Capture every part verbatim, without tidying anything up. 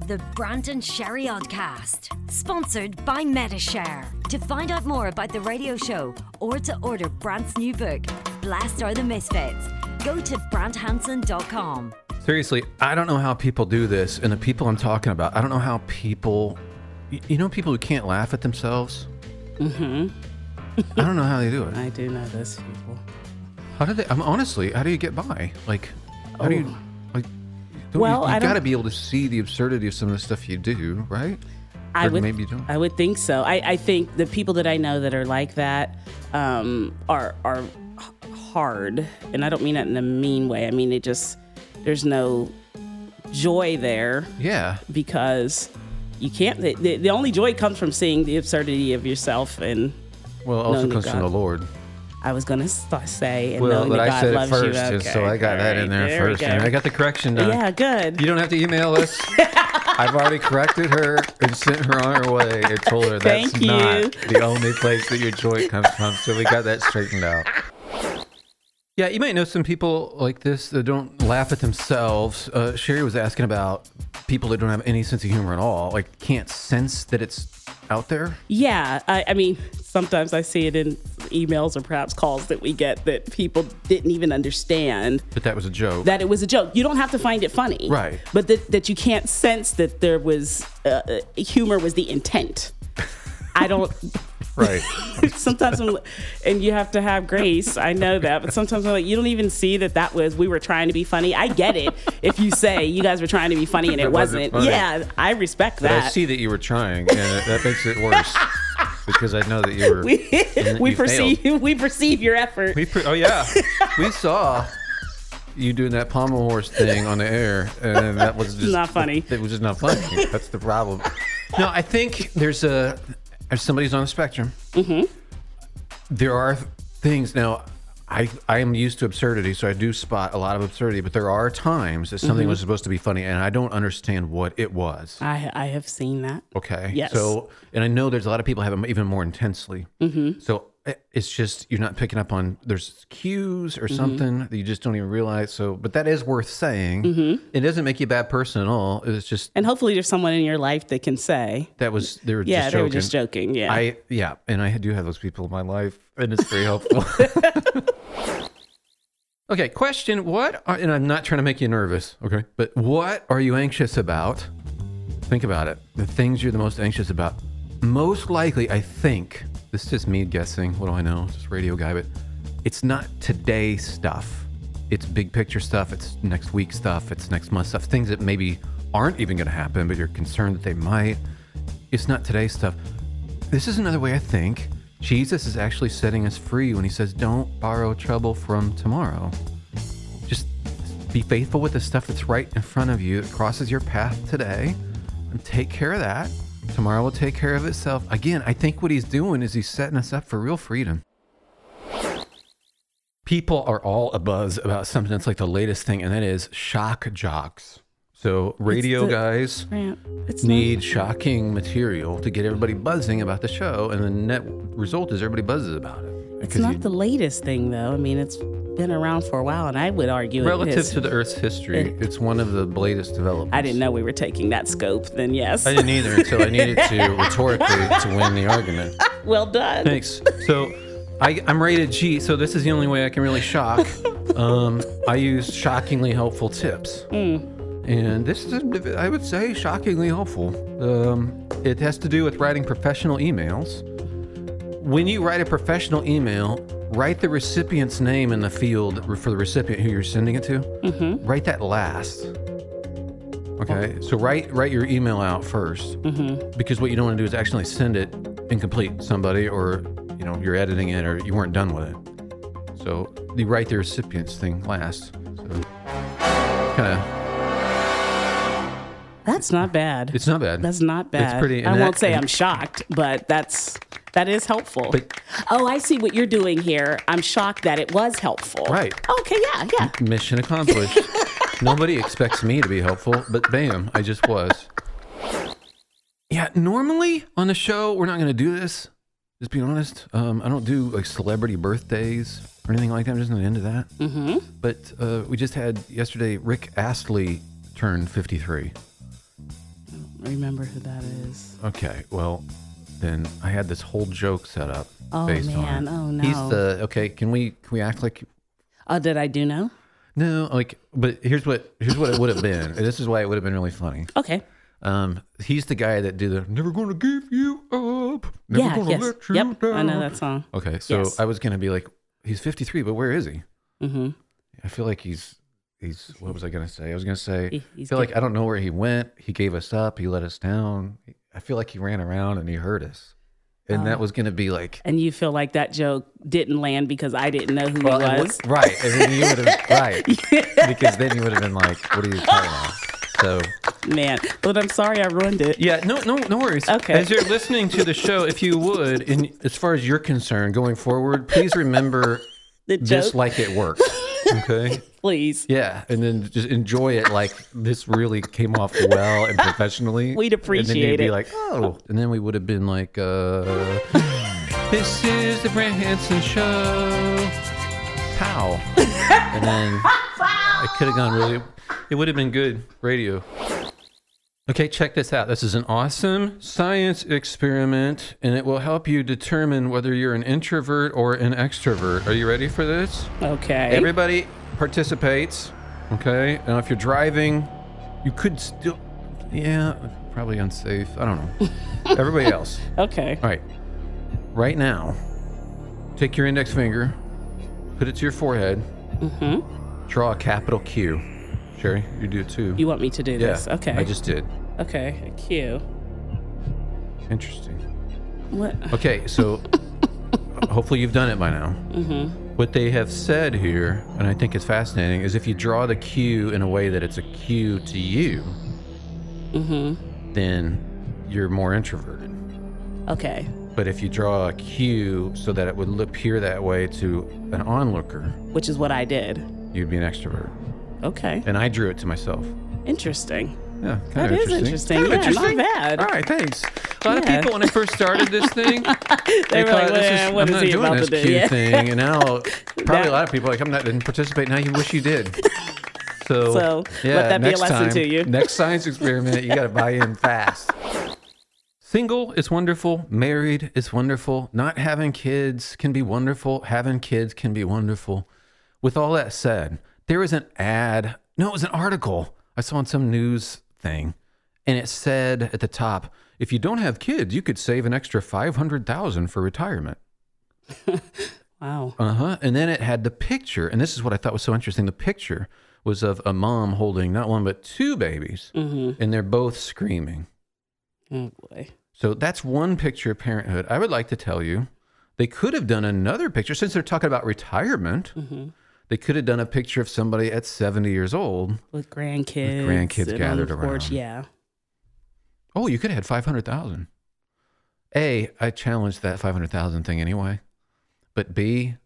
The Brant and Sherry Oddcast, sponsored by Metashare. To find out more about the radio show or to order Brant's new book, Blessed Are the Misfits, go to brant hansen dot com. Seriously, I don't know how people do this, and the people I'm talking about, I don't know how people, you know people who can't laugh at themselves? Mm-hmm. I don't know how they do it. I do know those people. How do they, I'm honestly, how do you get by? Like, how oh. do you, like, don't well, you, you I got to don't... be able to see the absurdity of some of the stuff you do, right? I or would, maybe you don't. I would think so. I, I think the people that I know that are like that um, are are hard, and I don't mean that in a mean way. I mean, it just, there's no joy there. Yeah. Because you can't, the, the, the only joy comes from seeing the absurdity of yourself and Well, it also comes God. from the Lord. I was going to say, and well, knowing but that I God said it loves first, you. Okay. just so I got that right, in there, there first. And I got the correction done. Yeah, good. You don't have to email us. I've already corrected her and sent her on her way and told her that's Thank you. not the only place that your joy comes from. So we got that straightened out. Yeah, you might know some people like this that don't laugh at themselves. Uh, Sherry was asking about people that don't have any sense of humor at all, like can't sense that it's out there. Yeah, I, I mean, sometimes I see it in emails or perhaps calls that we get that people didn't even understand. But that was a joke. That it was a joke. You don't have to find it funny. Right. But that, that you can't sense that there was, uh, humor was the intent. I don't... Right. Sometimes, I'm, and you have to have grace. I know that, but sometimes I'm like, you don't even see that that was, we were trying to be funny. I get it if you say you guys were trying to be funny and it, it wasn't. wasn't. Funny. Yeah, I respect But that. I see that you were trying, and that makes it worse because I know that you were. we we you perceive failed. we perceive your effort. We per- oh yeah, we saw you doing that pommel horse thing on the air, and that was just Not funny. It was just not funny. That's the problem. No, I think there's a there's somebody who's on the spectrum. Mm-hmm. There are things now. I I am used to absurdity, so I do spot a lot of absurdity. But there are times that something Mm-hmm. was supposed to be funny, and I don't understand what it was. I I have seen that. Okay. Yes. So, and I know there's a lot of people have them even more intensely. Mm-hmm. So it's just you're not picking up on there's cues or something that you just don't even realize. So, but that is worth saying. Mm-hmm. It doesn't make you a bad person at all. It's just And hopefully there's someone in your life that can say, that was they were yeah, just they joking. were just joking. Yeah. I yeah, and I do have those people in my life, and it's very helpful. Okay, question: What? Are, and I'm not trying to make you nervous. Okay, but what are you anxious about? Think about it. The things you're the most anxious about. Most likely, I think, this is just me guessing. What do I know? Just radio guy, but it's not today stuff. It's big picture stuff. It's next week stuff. It's next month stuff. Things that maybe aren't even going to happen, but you're concerned that they might. It's not today stuff. This is another way I think. Jesus is actually setting us free when he says, don't borrow trouble from tomorrow. Just be faithful with the stuff that's right in front of you that crosses your path today and take care of that. Tomorrow will take care of itself. Again, I think what he's doing is he's setting us up for real freedom. People are all abuzz about something that's like the latest thing, and that is shock jocks. So radio the, guys it's need not, shocking material to get everybody buzzing about the show, and the net result is everybody buzzes about it. It's not you, the latest thing, though. I mean, it's been around for a while, and I would argue relative it is, to the Earth's history, it, it's one of the latest developments. I didn't know we were taking that scope. Then yes, I didn't either until I needed to rhetorically to win the argument. Well done. Thanks. So I, I'm rated G, so this is the only way I can really shock. Um, I use shockingly helpful tips. Mm. And this is, I would say, shockingly helpful. Um, it has to do with writing professional emails. When you write a professional email, write the recipient's name in the field for the recipient who you're sending it to. Mm-hmm. Write that last. Okay, so write write your email out first, mm-hmm. because what you don't want to do is actually send it incomplete to somebody, or you know you're editing it, or you weren't done with it. So you write the recipient's thing last. So kind of. That's not bad. It's not bad. That's not bad. It's pretty. I won't that, say I'm shocked, but that's that is helpful. But, oh, I see what you're doing here. I'm shocked that it was helpful. Right. Okay. Yeah. Yeah. Mission accomplished. Nobody expects me to be helpful, but bam, I just was. Yeah. Normally on the show, we're not going to do this. Just being honest. Um, I don't do like celebrity birthdays or anything like that. I'm just not into that. Mm-hmm. But uh, we just had yesterday. Rick Astley turned fifty-three. remember who that is. Okay, well, then I had this whole joke set up. Oh, based man. on it. Oh, no. He's the, okay, can we can we act like, Oh, did I do know? no, like, but here's what here's what it would have been. And this is why it would have been really funny. Okay. Um, he's the guy that did the never gonna give you up, never Yeah, gonna yes. let you Yep, down. I know that song. Okay, so Yes. I was gonna be like, he's fifty-three, but where is he? Mm-hmm. I feel like he's he's. What was I gonna say? I was gonna say. He- I he's feel good. like I don't know where he went. He gave us up. He let us down. I feel like he ran around and he hurt us, and Oh. that was gonna be like. And you feel like that joke didn't land because I didn't know who Well, he and was? what- right, and then you would have right because then you would have been like, "What are you talking about?" So Man, but I'm sorry I ruined it. yeah, no, no, no worries. Okay. As you're listening to the show, if you would, in as far as you're concerned, going forward, please remember The this joke, like it works. Okay. please. Yeah, and then just enjoy it like this really came off well and professionally. We'd And then appreciate you'd be it. like, oh, and then we would have been like, uh, this is the Brant Hansen Show. Pow. And then it could have gone really, it would have been good radio. Okay, check this out. This is an awesome science experiment, and it will help you determine whether you're an introvert or an extrovert. Are you ready for this? Okay. Everybody participates. Okay. Now, if you're driving, you could still, yeah, probably unsafe. I don't know. Everybody else. okay. All right. Right now, take your index finger, put it to your forehead, Mm-hmm. draw a capital Q. Sherry, you do it too. You want me to do yeah, this? Okay. I just did. Okay. A Q. Interesting. What? Okay, so hopefully you've done it by now. Mm-hmm. What they have said here, and I think it's fascinating, is if you draw the Q in a way that it's a Q to you, Mm-hmm. then you're more introverted. Okay. But if you draw a Q so that it would appear that way to an onlooker, Which is what I did. you'd be an extrovert. Okay. And I drew it to myself. Interesting. Yeah, kind That of is interesting. interesting. Kind of Yeah, interesting. not bad. All right, thanks. A lot of Yeah. people, when I first started this thing, they, They were thought, like, this "Well, is, what I'm is not he doing about this to do?" Q Yeah. thing. And now, probably That- a lot of people are like, I'm not, didn't participate. Now you wish you did. So, So, yeah, let that be a next lesson time, to you. Next science experiment, you got to buy in fast. Single is wonderful. Married is wonderful. Not having kids can be wonderful. Having kids can be wonderful. With all that said, there was an ad. No, it was an article I saw on some news thing. And it said at the top, if you don't have kids, you could save an extra five hundred thousand dollars for retirement. Wow. Uh-huh. And then it had the picture. And this is what I thought was so interesting. The picture was of a mom holding not one, but two babies. Mm-hmm. And they're both screaming. Oh boy. So that's one picture of parenthood. I would like to tell you, they could have done another picture. Since they're talking about retirement, Mm-hmm. they could have done a picture of somebody at seventy years old. With grandkids. With grandkids and on gathered the porch. around. Yeah. Oh, you could have had five hundred thousand. A, I challenged that five hundred thousand thing anyway. But B,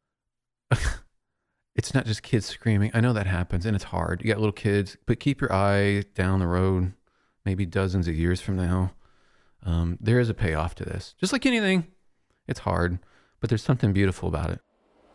it's not just kids screaming. I know that happens and it's hard. You got little kids, but keep your eye down the road, maybe dozens of years from now. Um, there is a payoff to this. Just like anything, it's hard, but there's something beautiful about it.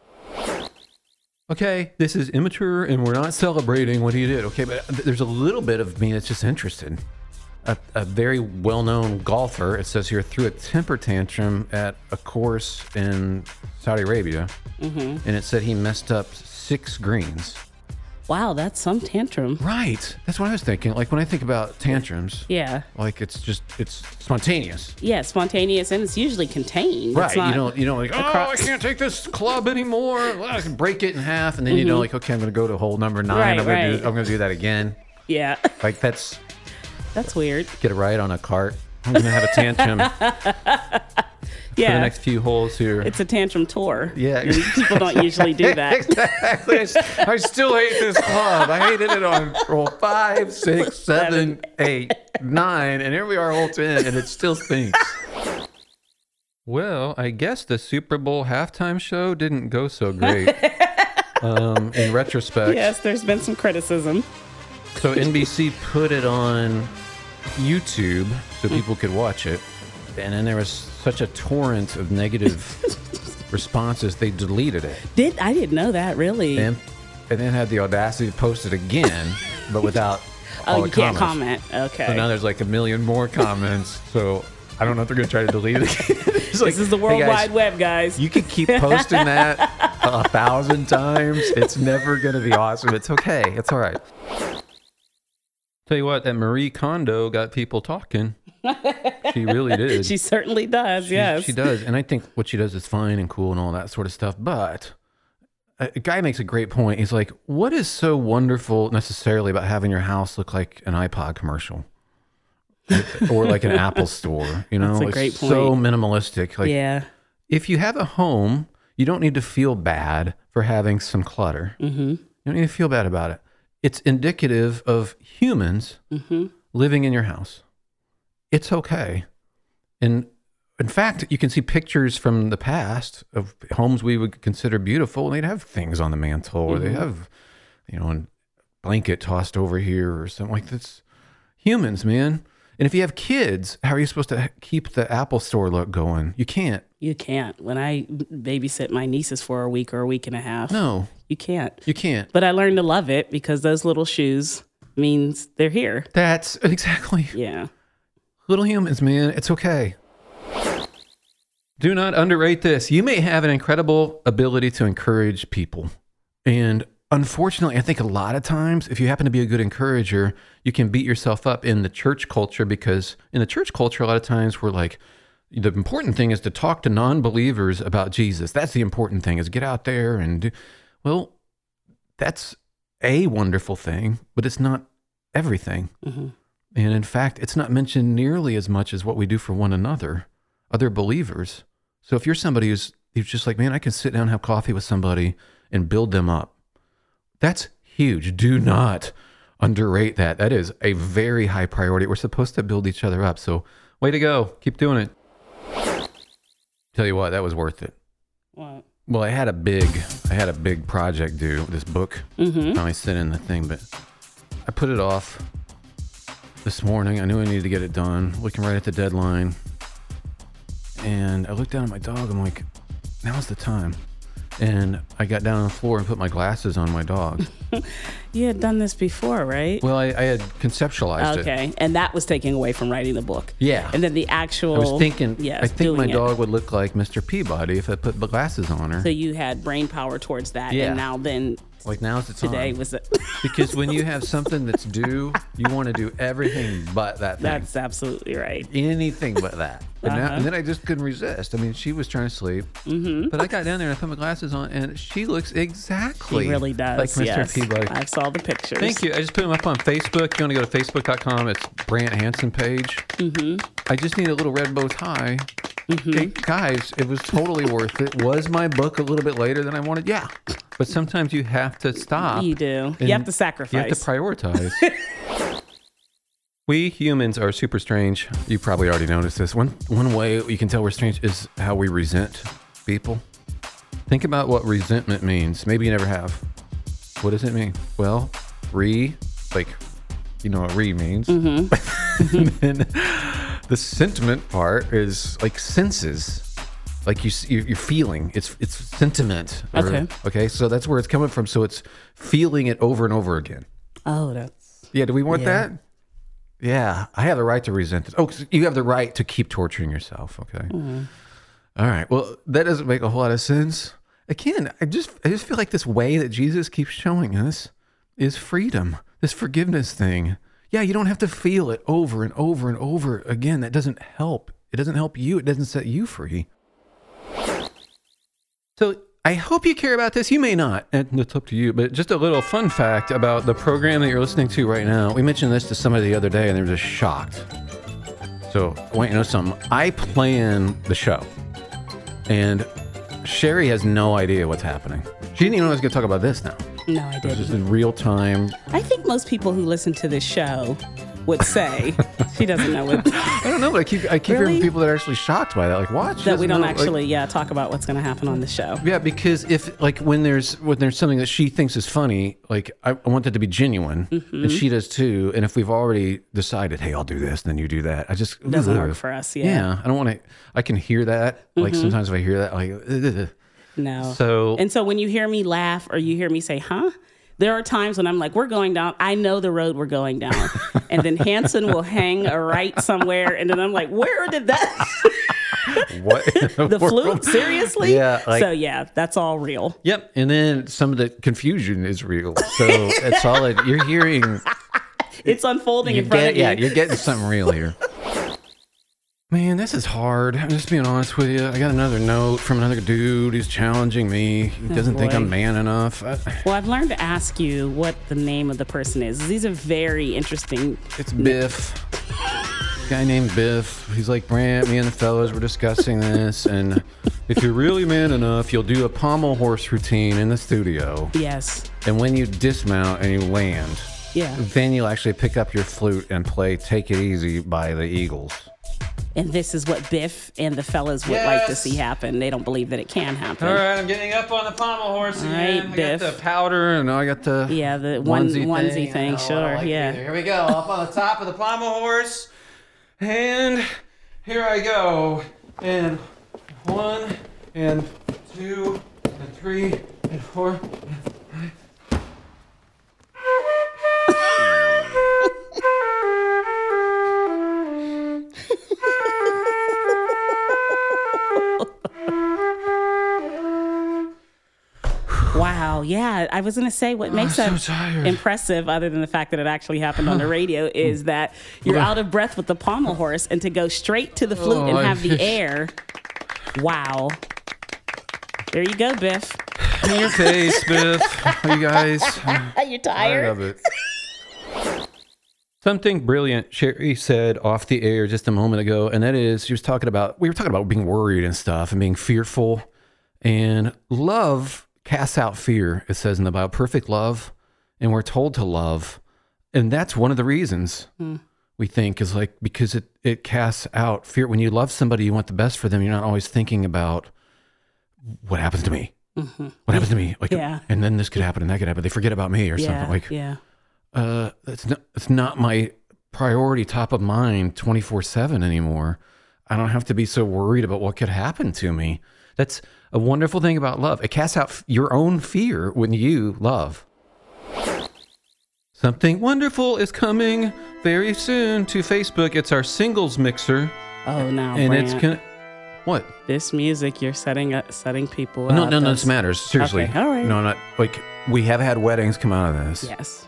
Okay, this is immature and we're not celebrating what he did. Okay, but there's a little bit of me that's just interested. A, a very well-known golfer, it says here, threw a temper tantrum at a course in Saudi Arabia, Mm-hmm. and it said he messed up six greens. Wow, that's some tantrum. Right. That's what I was thinking. Like when I think about tantrums, Yeah. like it's just, it's spontaneous. Yeah, spontaneous, and it's usually contained. Right. It's not, You don't, you don't like, oh, across- I can't take this club anymore. Well, I can break it in half. And then you know, like, okay, I'm going to go to hole number nine. Mm-hmm. Right, I'm going to right. do, I'm going to do that again. Yeah. Like that's, That's weird. get a ride on a cart. I'm going to have a tantrum for the Yeah. next few holes here. It's a tantrum tour. Yeah. People don't usually do that. Exactly. I s- I still hate this club. I hated it on roll five, six, seven, eight, nine, and here we are, hole ten, and it still stinks. Well, I guess the Super Bowl halftime show didn't go so great. Um, in retrospect, Yes, there's been some criticism. so N B C put it on YouTube so people could watch it, and then there was such a torrent of negative responses, they deleted it. Did I didn't know that really. And, and then had the audacity to post it again, but without Oh, the you can't comments. comment. Okay. So now there's like a million more comments. So I don't know if they're going to try to delete it. It's like, this is the World "Hey guys, Wide Web, guys. You can keep posting that a thousand times. It's never going to be awesome. It's okay. It's all right. Tell you what, that Marie Kondo got people talking. She really did. She certainly does, She, yes. she does. And I think what she does is fine and cool and all that sort of stuff. But a, a guy makes a great point. He's like, what is so wonderful necessarily about having your house look like an iPod commercial? Or like an Apple store, you know? That's a it's great so point. minimalistic. Like, yeah. if you have a home, you don't need to feel bad for having some clutter. Mm-hmm. You don't need to feel bad about it. It's indicative of humans Mm-hmm. living in your house. It's okay. And in fact, you can see pictures from the past of homes we would consider beautiful, and they'd have things on the mantle, or they have, you know, a blanket tossed over here or something like this. Humans, man. And if you have kids, how are you supposed to keep the Apple store look going? You can't. You can't. When I babysit my nieces for a week or a week and a half, No, you can't. you can't. But I learned to love it because those little shoes means they're here. That's exactly. Yeah. Little humans, man. It's okay. Do not underrate this. You may have an incredible ability to encourage people. And unfortunately, I think a lot of times, if you happen to be a good encourager, you can beat yourself up in the church culture, because in the church culture, a lot of times we're like, the important thing is to talk to non-believers about Jesus. That's the important thing, is get out there and do. Well, that's a wonderful thing, but it's not everything. Mm-hmm. And in fact, it's not mentioned nearly as much as what we do for one another, other believers. So if you're somebody who's, who's just like, man, I can sit down and have coffee with somebody and build them up, that's huge. Do not underrate that. That is a very high priority. We're supposed to build each other up. So way to go. Keep doing it. Tell you what, that was worth it. What? Well, I had a big, I had a big project due, this book. Mm-hmm. Finally sent in the thing, but I put it off this morning. I knew I needed to get it done, looking right at the deadline. And I looked down at my dog. I'm like, now's the time. And I got down on the floor and put my glasses on my dog. You had done this before, right? Well, I, I had conceptualized it. Okay. And that was taking away from writing the book. Yeah. And then the actual. I was thinking, yes, I think my doing it. dog would look like Mister Peabody if I put the glasses on her. So you had brain power towards that. Yeah. And now then Like, now's the time. today was it. Because when you have something that's due, you want to do everything but that thing. That's absolutely right. Anything but that. And, now, Uh-huh. and then I just couldn't resist. I mean, she was trying to sleep, Mm-hmm. but I got down there and I put my glasses on, and she looks exactly He really does. like Mister Yes. Peabody. I saw the pictures. Thank you. I just put them up on Facebook. You want to go to facebook dot com. It's Brant Hansen page. Mm-hmm. I just need a little red bow tie. Mm-hmm. Okay, guys, it was totally worth it. Was my book a little bit later than I wanted? Yeah. But sometimes you have to stop. You do. and You have to sacrifice. You have to prioritize. We humans are super strange. You probably already noticed this. One one way you can tell we're strange is how we resent people. Think about what resentment means. Maybe you never have. What does it mean? Well, re, like, you know what re means. Mm-hmm. And then the sentiment part is like senses. Like you, you- you're feeling. It's it's sentiment. or- Okay. Okay. So that's where it's coming from. So it's feeling it over and over again. Oh, that's. Yeah. Do we want Yeah. that? Yeah. I have the right to resent it. Oh, 'cause you have the right to keep torturing yourself. Okay. Mm-hmm. All right. Well, that doesn't make a whole lot of sense. Again, I just I just feel like this way that Jesus keeps showing us is freedom. This forgiveness thing. Yeah, you don't have to feel it over and over and over again. That doesn't help. It doesn't help you. It doesn't set you free. So I hope you care about this. You may not, and it's up to you. But just a little fun fact about the program that you're listening to right now. We mentioned this to somebody the other day, and they were just shocked. So I want you to know something. I plan the show, and Sherry has no idea what's happening. She didn't even know I was going to talk about this now. No, I It's didn't. just in real time. I think most people who listen to this show would say she doesn't know what, I don't know, but I keep I keep Really? hearing people that are actually shocked by that. Like, what? She that we doesn't don't know, like- actually yeah talk about what's going to happen on the show. Yeah, because if like when there's when there's something that she thinks is funny, like I, I want that to be genuine, Mm-hmm. and she does too. And if we've already decided, hey, I'll do this, then you do that. I just It doesn't ugh. work for us. Yeah. Yeah, I don't want to. I can hear that. Like Mm-hmm. sometimes if I hear that, like, ugh. No. So And so when you hear me laugh or you hear me say, huh? There are times when I'm like, we're going down. I know the road we're going down. And then Hanson will hang a right somewhere. And then I'm like, where did that? What? The flute? Seriously? Yeah. Like, so, yeah, that's all real. Yep. And then some of the confusion is real. So it's all like you're hearing. It's unfolding You in front get, of you. yeah, you're getting something real here. Man, this is hard. I'm just being honest with you. I got another note from another dude who's challenging me. He doesn't think boy. I'm man enough. I, Well, I've learned to ask you what the name of the person is. These are very interesting. it's Biff. A guy named Biff. He's like, Brant, me and the fellas were discussing this, and if you're really man enough, you'll do a pommel horse routine in the studio. Yes. And when you dismount and you land, Yeah. then you'll actually pick up your flute and play Take It Easy by the Eagles. And this is what Biff and the fellas would like to Yes. see happen. They don't believe that it can happen. All right, I'm getting up on the pommel horse All again. right, I Biff. got the powder and I got the Yeah, the one onesie onesie thing. thing, Oh, sure, I like it yeah. either. Here we go, up on the top of the pommel horse, and here I go. And one, and two, and three, and four. And five. Wow, yeah. I was going to say what makes I'm that so tired. impressive, other than the fact that it actually happened on the radio, is that you're Well, out of breath with the pommel horse, and to go straight to the flute Oh, and I- have the air. Wow. There you go, Biff. In your face, Biff. You guys. You're tired? I love it. Something brilliant Sherry said off the air just a moment ago, and that is she was talking about, we were talking about being worried and stuff and being fearful. And love casts out fear, it says in the Bible, perfect love. And we're told to love. And that's one of the reasons Mm. we think is like, because it, it casts out fear. When you love somebody, you want the best for them. You're not always thinking about what happens to me. Mm-hmm. What happens to me? Like, Yeah. and then this could happen and that could happen. They forget about me or Yeah, something. Like, yeah. uh, it's not, it's not my priority, top of mind, twenty-four seven anymore. I don't have to be so worried about what could happen to me. That's a wonderful thing about love. It casts out f- your own fear when you love. Something wonderful is coming very soon to Facebook. It's our singles mixer, Oh, now, and Brant, it's gonna. What? this music, you're setting up, setting people up. No, no, no. That's- This matters. Seriously. Okay, all right. No, not like we have had weddings come out of this. Yes.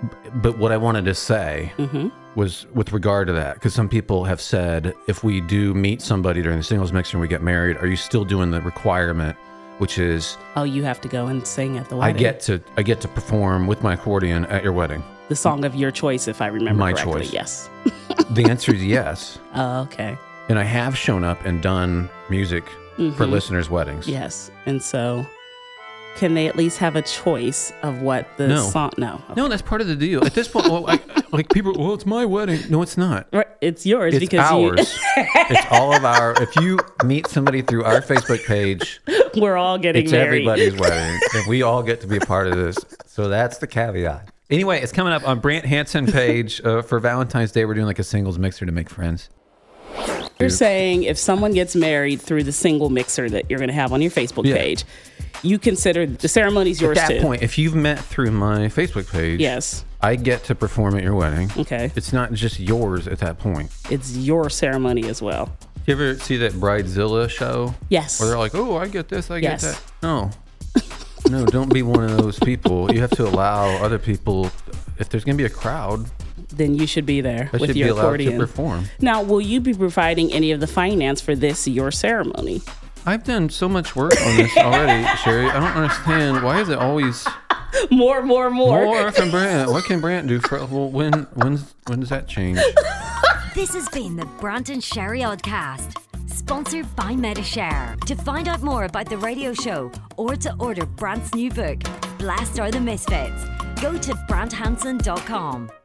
But what I wanted to say Mm-hmm. was with regard to that, because some people have said, if we do meet somebody during the singles mixer and we get married, are you still doing the requirement, which is Oh, you have to go and sing at the I wedding. get to I get to perform with my accordion at your wedding? the song of your choice, if I remember My correctly. choice. Yes. The answer is yes, Oh, okay. and I have shown up and done music for Mhm. listeners' weddings. Yes. And so, can they at least have a choice of what the No. song? No. No, that's part of the deal. At this point, well, I, like people, well, it's my wedding. No, it's not. Right, it's yours It's because ours. It's all of our. If you meet somebody through our Facebook page, you, we're all getting it's married. everybody's wedding, and we all get to be a part of this. So that's the caveat. Anyway, it's coming up on Brant Hanson page uh, for Valentine's Day. We're doing like a singles mixer to make friends. You're saying if someone gets married through the single mixer that you're going to have on your Facebook Yeah. page, you consider the ceremony's yours At that too. point, if you've met through my Facebook page, Yes. I get to perform at your wedding. Okay. It's not just yours at that point. It's your ceremony as well. You ever see that Bridezilla show? Yes. Where they're like, oh, I get this, I Yes. get that. No. No, don't be one of those people. You have to allow other people, if there's going to be a crowd, Then you should be there I with should be your allowed accordion. to perform. Now, will you be providing any of the finance for this, your ceremony? I've done so much work on this already, Sherry. I don't understand. Why is it always More, more, more. more from Brant? What can Brant do for, well, when, when's, when does that change? This has been the Brant and Sherry Oddcast, sponsored by Metashare. To find out more about the radio show or to order Brant's new book, Blessed Are the Misfits, go to brant hanson dot com.